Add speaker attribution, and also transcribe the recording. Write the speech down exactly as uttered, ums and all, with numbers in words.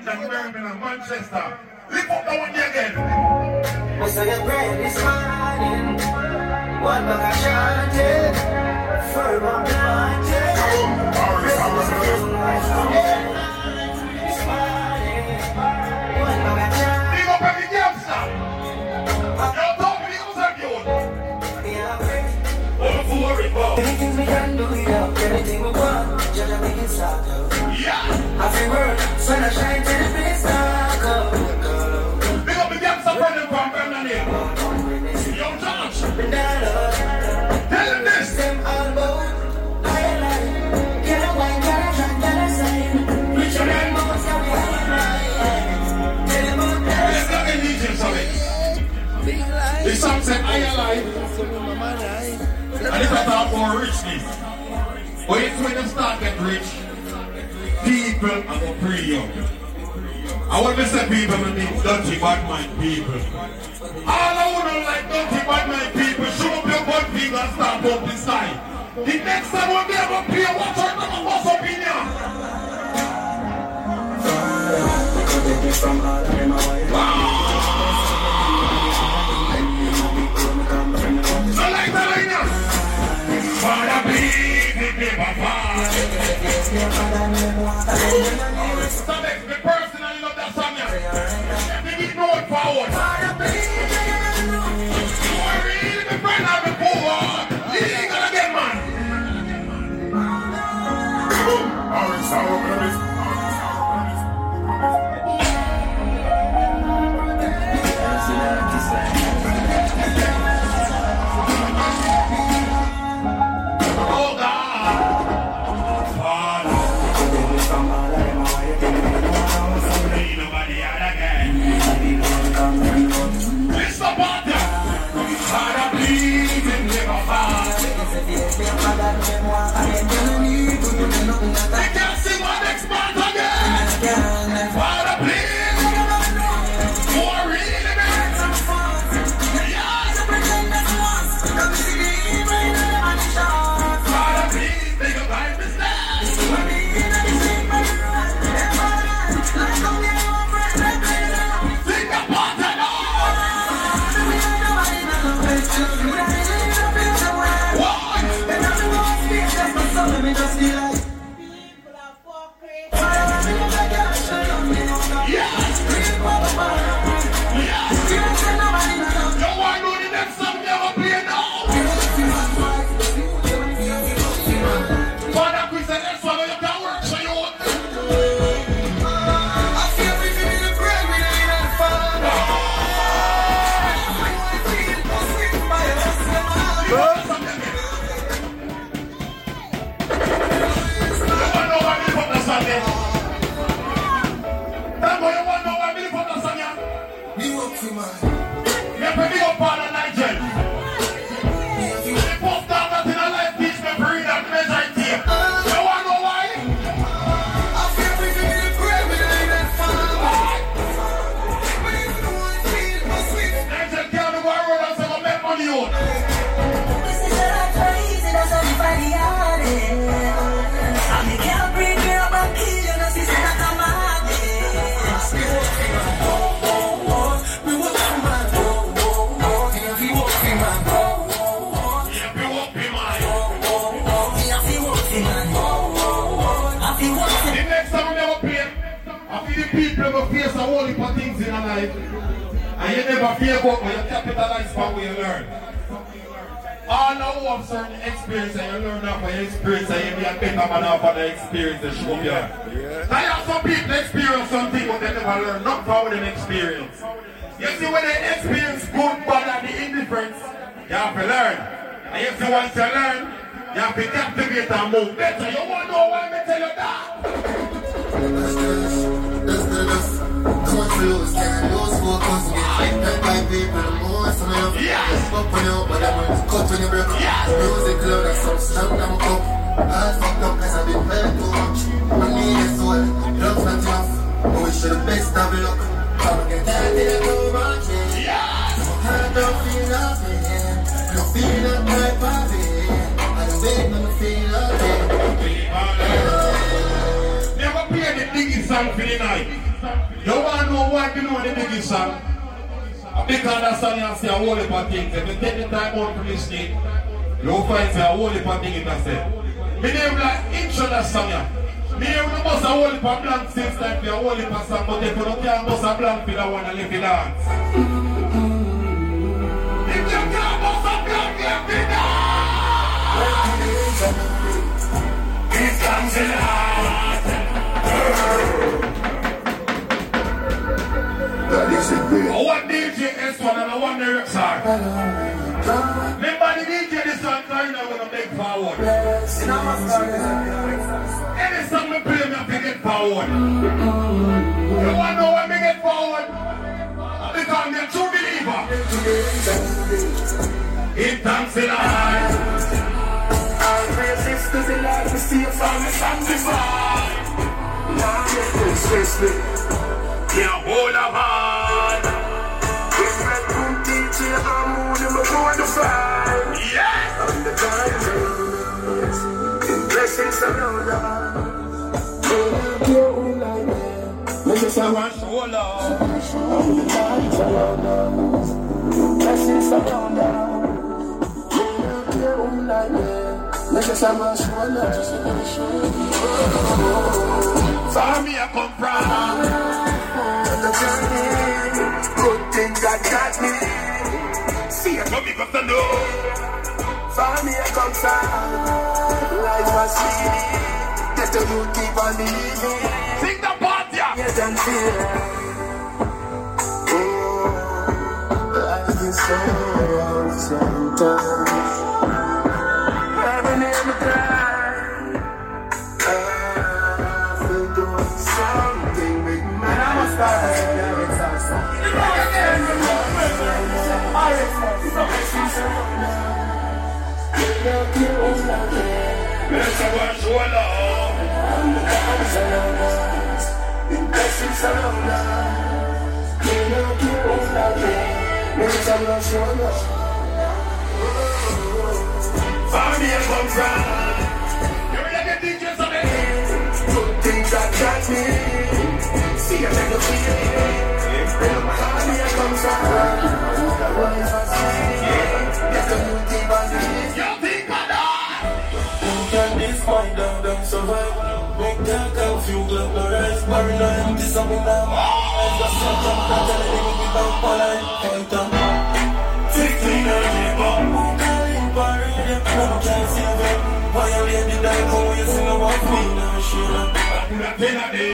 Speaker 1: London, Birmingham, Manchester. Lift up the one again.
Speaker 2: I saw your bread this morning. One bag of shanty. Firm on the mountain. Bread was this morning. One bag of shanty.
Speaker 1: Big up every gangster. You're talking to yourself, you. What for it, Bob?
Speaker 2: Anything we can do, yeah. Anything we want, just to make it start.
Speaker 1: Yeah.
Speaker 2: I feel work, sun I shine till the place dark.
Speaker 1: Big up the gangster friend from Birmingham. Young Josh. Tell him this.
Speaker 2: Them all about higher life. Get a wine, get a drink, get a sign. Reach your hand, bones, yeah, we higher life. Tell them about that.
Speaker 1: Let's not get legends of it. The song said higher life. And it's about more richness. But it's when them start get rich, people are going to pray you. I want to say people, I mean dirty bad mind people. All I want to like dirty bad mind people, show up your butt finger and start up inside. The next time when they ever play, watch out, I'm going to up in here. So like that right now. Father, please, it never fall. Stop it, me personally love that song, yeah. Let me get going forward. Father, please, you are really my friend of the poor. You ain't gonna get man. Alright, so I'm gonna miss. I can't sing my next part again. Father, please. For real, man. Yes. Father, please, make a life mistake. Sing the part at all. And you never fear about when you capitalize on what you learn. All now who have certain experience and you learn off of your experience and you be a better man off of the experience that show you. Yeah. Now you have some people experience something but they never learn, not from them experience. You see when they experience good, bad and the indifference, you have to learn. And if you want to learn, you have to captivate and move better. You want to know why I tell you that?
Speaker 3: Let's do this. Let's do this. Don't lose, can't lose focus. Get picked by people, the more some of you. Yes. Up on you, but I'm cut on your breath. Yes. Music loud, that's some stuff that I'm up. All fucked up, cause I've been playing too much. I need a soul, love's not enough. But we should have best have a look. Come and get that, did I go wrong? Yes. I don't feel nothing. I don't feel that type of it. I don't wait, I don't feel nothing.
Speaker 1: Never play the biggest song for the night. You want to know why you know the biggest song? Because that song you see a whole heap of things. If you take the time out to listen it, you'll find a whole heap of things in that set. My name like intro that song. Me name no bust a whole heap of blank since time for a whole heap of song, but if you don't can't bust a blank for that one and live in dance. If you can't bust a blank, live in dance. It comes in hard.
Speaker 3: That is it, baby.
Speaker 1: I want D J S one and I want the Rex R. Remember the D J this one time I'm gonna make forward. Any song we play me have to get forward. You wanna know when we get forward? Because I'm a true believer. It comes in high.
Speaker 2: All praises to the Lord, we see from the sanctified. Now it's
Speaker 1: Yeah, hold up hard.
Speaker 2: It's my good D J, I'm moving my phone to find.
Speaker 1: Yes!
Speaker 2: I'm the diamonds. Blessings around us.
Speaker 1: Blessings around us.
Speaker 2: Blessings around us.
Speaker 1: Far me I come from.
Speaker 2: Good thing God got me.
Speaker 1: See, I come because I know.
Speaker 2: For me, I come from. Life was sweet. Get the youth keep on believing.
Speaker 1: Sing the part, yeah.
Speaker 2: Yes, and fear. Oh, life is so hard sometimes. Every name I cry. I feel doing something with me. And I'm a star.
Speaker 1: Let's go and show love. Family I come from. You ready to get D Js on it?
Speaker 2: Good things that got me. See a little feeling. Family I come from. Life was sweet. Get the new deep on the list.
Speaker 1: You think I die?
Speaker 2: Can this find out them survive? Make them come few glow the rise. Paranoid, this up in them. I've got some jump that tell them we be back for life. Fight them. Fifteen years ago. Who can live by them? No one can save them. Why you lady die? Come when you sing about me? Now she